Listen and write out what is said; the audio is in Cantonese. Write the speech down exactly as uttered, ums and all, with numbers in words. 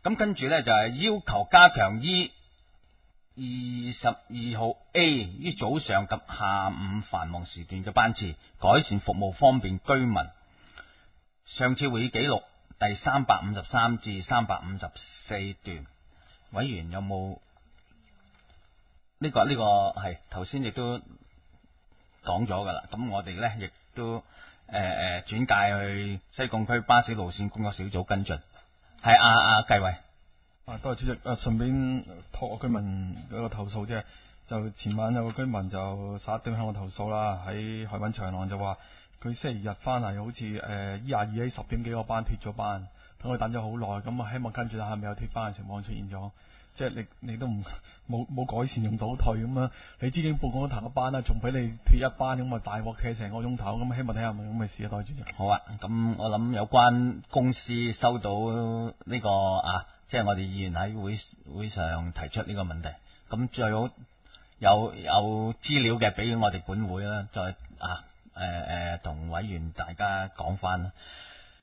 咁跟住呢，就係要求加強 E 二十二號 A 於早上及下午繁忙時段嘅班次，改善服務方便居民。上次會議記錄第三百五十三至三百五十四段，委員有冇？呢、這個呢、這個係頭先亦都講咗噶啦。咁我哋呢，亦都誒誒轉介去西貢區巴士路線工作小組跟進。係阿阿繼偉。 啊，多謝主席。啊，順便託個居民有個投訴啫，就前晚有個居民就十一點向我投訴啦，喺海濱長廊就話佢星期日翻嚟好似誒 E 廿二 A 十點幾個班脫咗班，等佢等咗好耐，咁啊希望跟住睇下咪有脫班嘅情況出現咗，即係你你都唔冇冇改善用倒退咁樣，你知點半個鐘頭一班啦，仲俾你脫一班咁啊大鑊企成個鐘頭，咁希望睇下咪咁嘅事啊，代主席。 好啊，咁我諗有關公司收到呢、這個啊。即係我哋議員喺會會上提出呢個問題，咁最好有有資料嘅俾我哋本會啦，再啊誒誒同委員大家講翻啦。